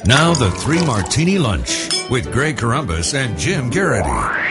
Now the Three Martini Lunch with Greg Corombos and Jim Garrity.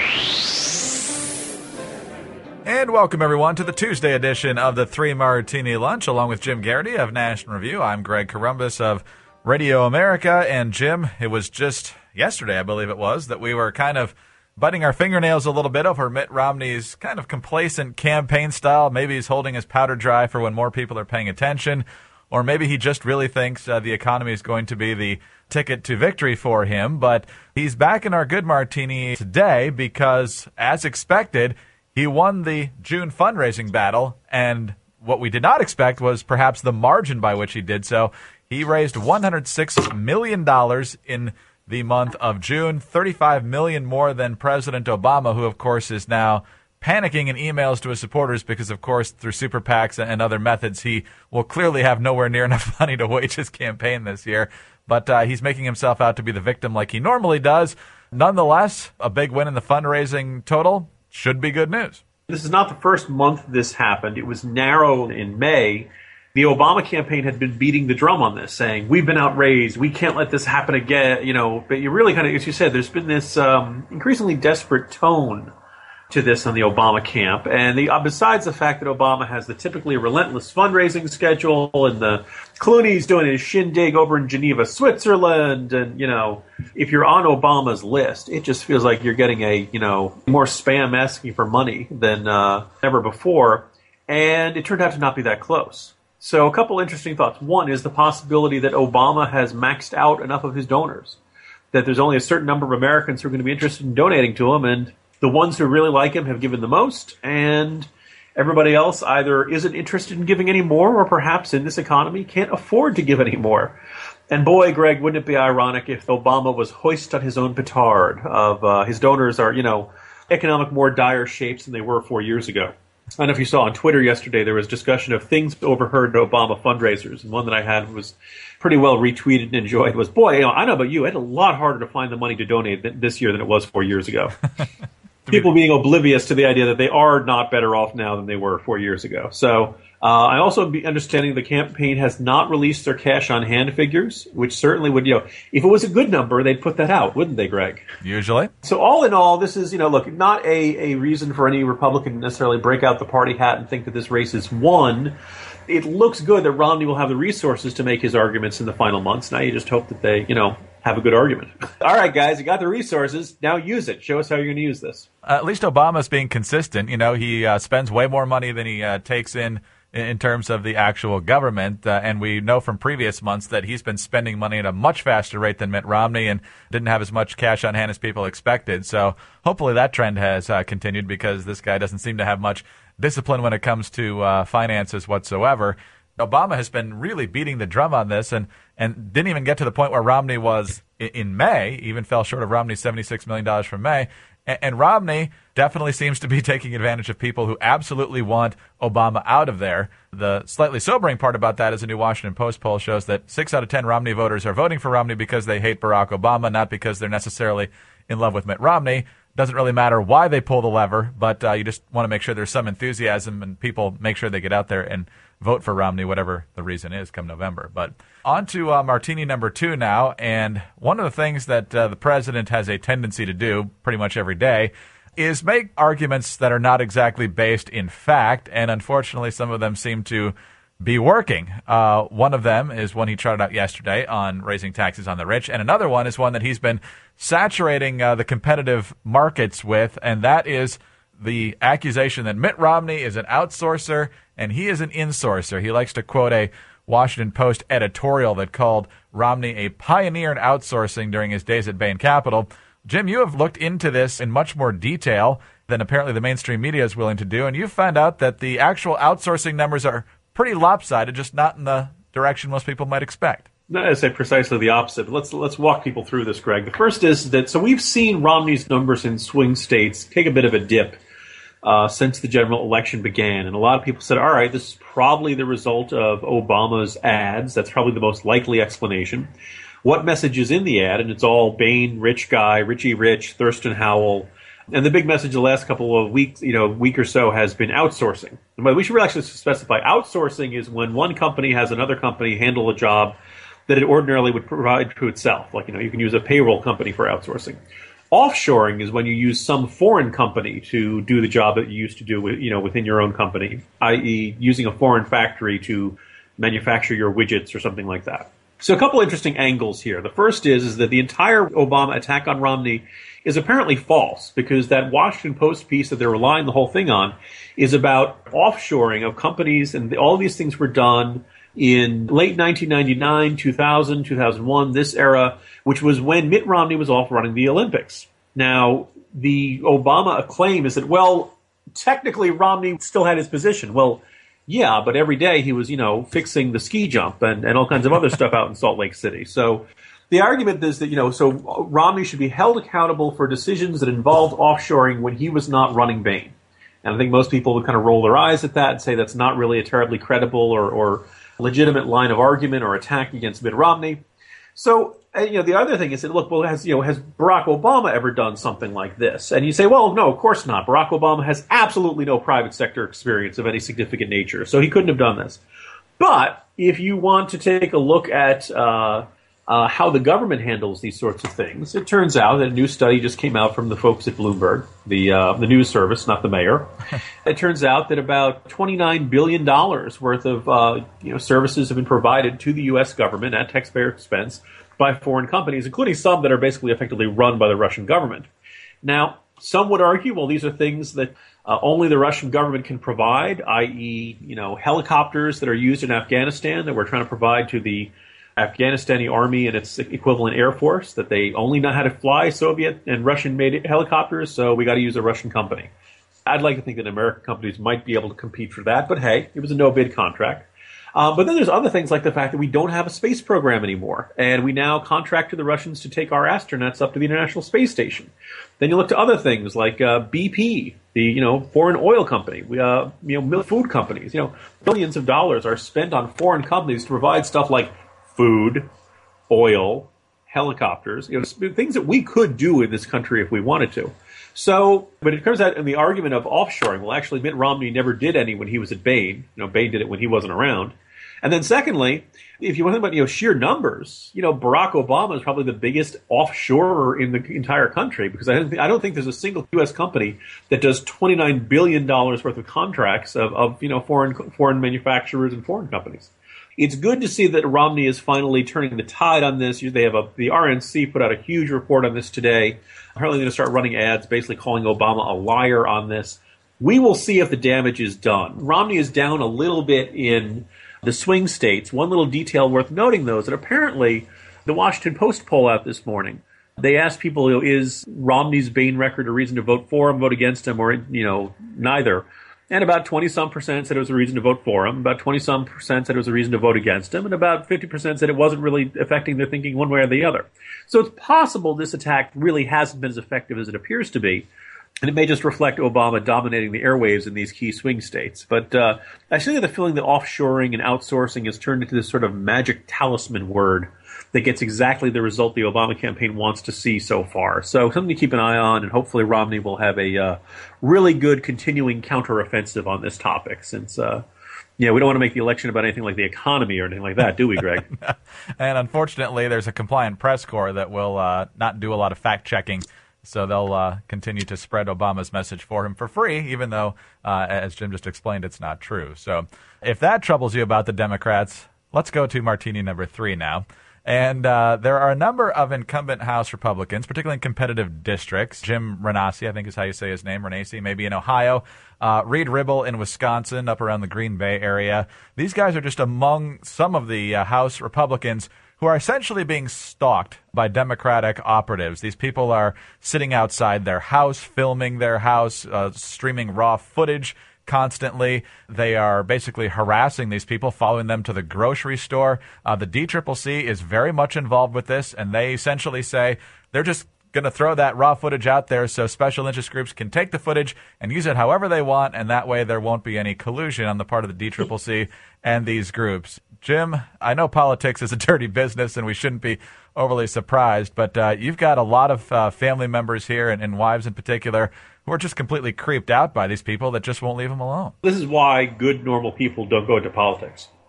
And welcome, everyone, to the Tuesday edition of the Three Martini Lunch, along with Jim Garrity of National Review. I'm Greg Corombos of Radio America. And, Jim, it was just yesterday, I believe it was, that we were kind of biting our fingernails a little bit over Mitt Romney's kind of complacent campaign style. Maybe he's holding his powder dry for when more people are paying attention, or maybe he just really thinks the economy is going to be the ticket to victory for him. But he's back in our good martini today because, as expected, he won the June fundraising battle, and what we did not expect was perhaps the margin by which he did so. He raised $106 million in the month of June, $35 million more than President Obama, who, of course, is now panicking in emails to his supporters because, of course, through super PACs and other methods, he will clearly have nowhere near enough money to wage his campaign this year. But he's making himself out to be the victim like he normally does. Nonetheless, a big win in the fundraising total should be good news. This is not the first month this happened. It was narrow in May. The Obama campaign had been beating the drum on this, saying, we've been outraised, we can't let this happen again, but you really kind of, as you said, there's been this increasingly desperate tone to this on the Obama camp. And besides the fact that Obama has the typically relentless fundraising schedule, and the Clooney's doing his shindig over in Geneva, Switzerland, and, if you're on Obama's list, it just feels like you're getting more spam asking for money than ever before. And it turned out to not be that close. So a couple interesting thoughts. One is the possibility that Obama has maxed out enough of his donors, that there's only a certain number of Americans who are going to be interested in donating to him, and the ones who really like him have given the most, and everybody else either isn't interested in giving any more, or perhaps in this economy can't afford to give any more. And boy, Greg, wouldn't it be ironic if Obama was hoist on his own petard of his donors are, economic more dire shapes than they were 4 years ago. I don't know if you saw on Twitter yesterday, there was discussion of things overheard at Obama fundraisers, and one that I had was pretty well retweeted and enjoyed was, boy, I know about you, it's a lot harder to find the money to donate this year than it was 4 years ago. People being oblivious to the idea that they are not better off now than they were 4 years ago. So I also be understanding the campaign has not released their cash on hand figures, which certainly would, if it was a good number, they'd put that out, wouldn't they, Greg? Usually. So all in all, this is, look, not a reason for any Republican to necessarily break out the party hat and think that this race is won. It looks good that Romney will have the resources to make his arguments in the final months. Now you just hope that they, have a good argument. All right, guys, you got the resources. Now use it. Show us how you're going to use this. At least Obama's being consistent. He spends way more money than he takes in terms of the actual government. And we know from previous months that he's been spending money at a much faster rate than Mitt Romney and didn't have as much cash on hand as people expected. So hopefully that trend has continued, because this guy doesn't seem to have much discipline when it comes to finances whatsoever. Obama has been really beating the drum on this and didn't even get to the point where Romney was in May, even fell short of Romney's $76 million from May. And Romney definitely seems to be taking advantage of people who absolutely want Obama out of there. The slightly sobering part about that is a new Washington Post poll shows that 6 out of 10 Romney voters are voting for Romney because they hate Barack Obama, not because they're necessarily in love with Mitt Romney. Doesn't really matter why they pull the lever, but you just want to make sure there's some enthusiasm and people make sure they get out there and vote for Romney, whatever the reason is, come November. But on to martini number 2 now. And one of the things that the president has a tendency to do pretty much every day is make arguments that are not exactly based in fact. And unfortunately, some of them seem to be working. One of them is one he trotted out yesterday on raising taxes on the rich. And another one is one that he's been saturating the competitive markets with, and that is the accusation that Mitt Romney is an outsourcer and he is an insourcer. He likes to quote a Washington Post editorial that called Romney a pioneer in outsourcing during his days at Bain Capital. Jim, you have looked into this in much more detail than apparently the mainstream media is willing to do, and you found out that the actual outsourcing numbers are pretty lopsided, just not in the direction most people might expect. No, I'd say precisely the opposite. But let's walk people through this, Greg. The first is that, so we've seen Romney's numbers in swing states take a bit of a dip since the general election began. And a lot of people said, all right, this is probably the result of Obama's ads. That's probably the most likely explanation. What message is in the ad? And it's all Bain, rich guy, Richie Rich, Thurston Howell. And the big message the last couple of weeks, week or so has been outsourcing. And we should really actually specify outsourcing is when one company has another company handle a job that it ordinarily would provide to itself. Like, you can use a payroll company for outsourcing. Offshoring is when you use some foreign company to do the job that you used to do within your own company, i.e. using a foreign factory to manufacture your widgets or something like that. So a couple interesting angles here. The first is that the entire Obama attack on Romney is apparently false, because that Washington Post piece that they're relying the whole thing on is about offshoring of companies, and all these things were done in late 1999, 2000, 2001, this era, which was when Mitt Romney was off running the Olympics. Now, the Obama claim is that, well, technically Romney still had his position. Well, yeah, but every day he was, fixing the ski jump and all kinds of other stuff out in Salt Lake City. So the argument is that, so Romney should be held accountable for decisions that involved offshoring when he was not running Bain. And I think most people would kind of roll their eyes at that and say that's not really a terribly credible or legitimate line of argument or attack against Mitt Romney. So, the other thing is that, look, well, has Barack Obama ever done something like this? And you say, well, no, of course not. Barack Obama has absolutely no private sector experience of any significant nature, so he couldn't have done this. But if you want to take a look at how the government handles these sorts of things, it turns out that a new study just came out from the folks at Bloomberg, the news service, not the mayor. It turns out that about $29 billion worth of services have been provided to the U.S. government at taxpayer expense by foreign companies, including some that are basically effectively run by the Russian government. Now, some would argue, well, these are things that only the Russian government can provide, i.e., helicopters that are used in Afghanistan that we're trying to provide to the Afghanistani army and its equivalent air force, that they only know how to fly Soviet and Russian-made helicopters, so we got to use a Russian company. I'd like to think that American companies might be able to compete for that, but hey, it was a no-bid contract. But then there's other things like the fact that we don't have a space program anymore, and we now contract to the Russians to take our astronauts up to the International Space Station. Then you look to other things like BP, the foreign oil company, food companies. Billions of dollars are spent on foreign companies to provide stuff like food, oil, helicopters, things that we could do in this country if we wanted to. So, but it turns out in the argument of offshoring, well, actually, Mitt Romney never did any when he was at Bain. Bain did it when he wasn't around. And then secondly, if you want to think about, sheer numbers, Barack Obama is probably the biggest offshorer in the entire country, because I don't think there's a single U.S. company that does $29 billion worth of contracts of foreign manufacturers and foreign companies. It's good to see that Romney is finally turning the tide on this. They have the RNC put out a huge report on this today. Apparently going to start running ads basically calling Obama a liar on this. We will see if the damage is done. Romney is down a little bit in the swing states. One little detail worth noting, though, is that apparently the Washington Post poll out this morning, they asked people, is Romney's Bain record a reason to vote for him, vote against him, or, neither? And about 20-some% said it was a reason to vote for him. About 20-some% said it was a reason to vote against him. And about 50% said it wasn't really affecting their thinking one way or the other. So it's possible this attack really hasn't been as effective as it appears to be. And it may just reflect Obama dominating the airwaves in these key swing states. But I still get the feeling that offshoring and outsourcing has turned into this sort of magic talisman word that gets exactly the result the Obama campaign wants to see so far. So something to keep an eye on, and hopefully Romney will have a really good continuing counteroffensive on this topic, since we don't want to make the election about anything like the economy or anything like that, do we, Greg? And unfortunately, there's a compliant press corps that will not do a lot of fact-checking, so they'll continue to spread Obama's message for him for free, even though, as Jim just explained, it's not true. So if that troubles you about the Democrats, let's go to martini number 3 now. And there are a number of incumbent House Republicans, particularly in competitive districts. Jim Renacci, I think is how you say his name, Renacci, maybe in Ohio. Reed Ribble in Wisconsin, up around the Green Bay area. These guys are just among some of the House Republicans who are essentially being stalked by Democratic operatives. These people are sitting outside their house, filming their house, streaming raw footage constantly. They are basically harassing these people, following them to the grocery store. The DCCC is very much involved with this, and they essentially say they're just going to throw that raw footage out there so special interest groups can take the footage and use it however they want, and that way there won't be any collusion on the part of the DCCC and these groups. Jim, I know politics is a dirty business, and we shouldn't be overly surprised, but you've got a lot of family members here, and wives in particular, who are just completely creeped out by these people that just won't leave them alone. This is why good, normal people don't go into politics.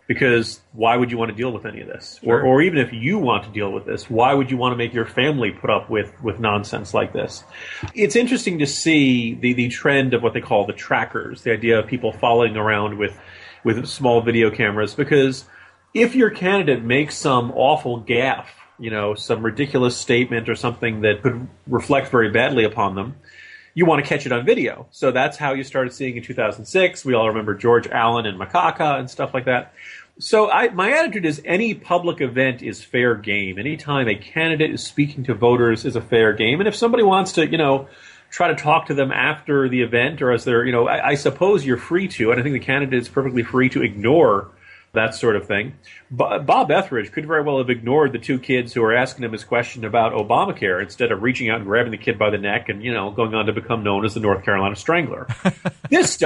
Because why would you want to deal with any of this? Sure. Or even if you want to deal with this, why would you want to make your family put up with nonsense like this? It's interesting to see the trend of what they call the trackers, the idea of people following around with small video cameras, because if your candidate makes some awful gaffe, some ridiculous statement or something that could reflect very badly upon them, you want to catch it on video. So that's how you started seeing in 2006. We all remember George Allen and Macaca and stuff like that. So my attitude is any public event is fair game. Anytime a candidate is speaking to voters is a fair game. And if somebody wants to, try to talk to them after the event or as they're, I suppose you're free to. And I think the candidate is perfectly free to ignore that sort of thing. Bob Etheridge could very well have ignored the two kids who were asking him his question about Obamacare instead of reaching out and grabbing the kid by the neck and, going on to become known as the North Carolina Strangler. This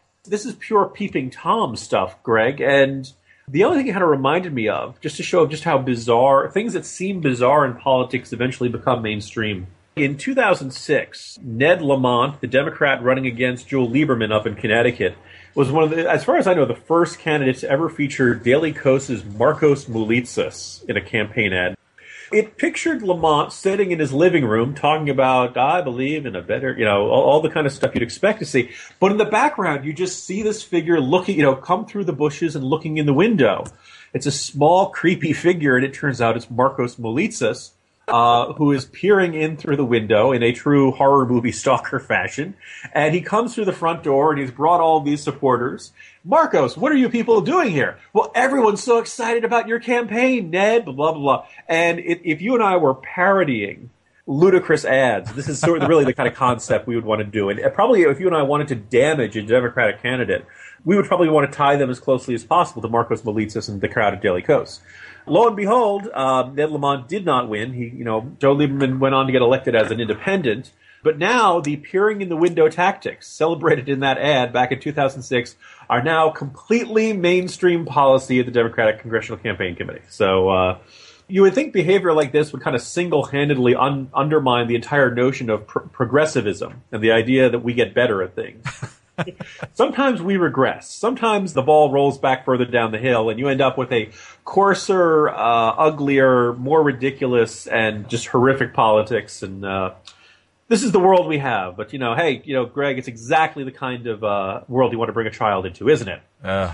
is pure peeping Tom stuff, Greg. And the only thing it kind of reminded me of, just to show just how bizarre, things that seem bizarre in politics eventually become mainstream. In 2006, Ned Lamont, the Democrat running against Joe Lieberman up in Connecticut, was one of the, as far as I know, the first candidate to ever feature Daily Kos's Markos Moulitsas in a campaign ad. It pictured Lamont sitting in his living room talking about, I believe in a better, all the kind of stuff you'd expect to see. But in the background, you just see this figure looking, come through the bushes and looking in the window. It's a small, creepy figure, and it turns out it's Markos Moulitsas, who is peering in through the window in a true horror movie stalker fashion. And he comes through the front door, and he's brought all these supporters. Markos, what are you people doing here? Well, everyone's so excited about your campaign, Ned, blah, blah, blah. And if you and I were parodying ludicrous ads, this is sort of really the kind of concept we would want to do. And probably if you and I wanted to damage a Democratic candidate, we would probably want to tie them as closely as possible to Markos Moulitsas and the crowd at Daily Kos. Lo and behold, Ned Lamont did not win. Joe Lieberman went on to get elected as an independent. But now the peering in the window tactics celebrated in that ad back in 2006 are now completely mainstream policy at the Democratic Congressional Campaign Committee. So you would think behavior like this would kind of single-handedly undermine the entire notion of progressivism and the idea that we get better at things. Sometimes we regress. Sometimes the ball rolls back further down the hill and you end up with a coarser, uglier, more ridiculous, and just horrific politics. And this is the world we have. But, Greg, it's exactly the kind of world you want to bring a child into, isn't it?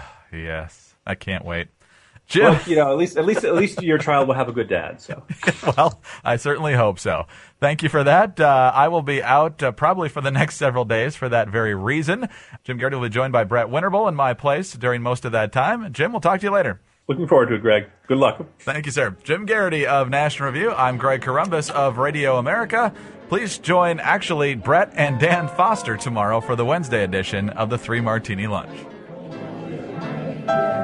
Yes. I can't wait. Jim. Well, at least your child will have a good dad. So, well, I certainly hope so. Thank you for that. I will be out probably for the next several days for that very reason. Jim Garrity will be joined by Brett Winterble in my place during most of that time. Jim, we'll talk to you later. Looking forward to it, Greg. Good luck. Thank you, sir. Jim Garrity of National Review. I'm Greg Corombos of Radio America. Please join, Brett and Dan Foster tomorrow for the Wednesday edition of the 3 Martini Lunch.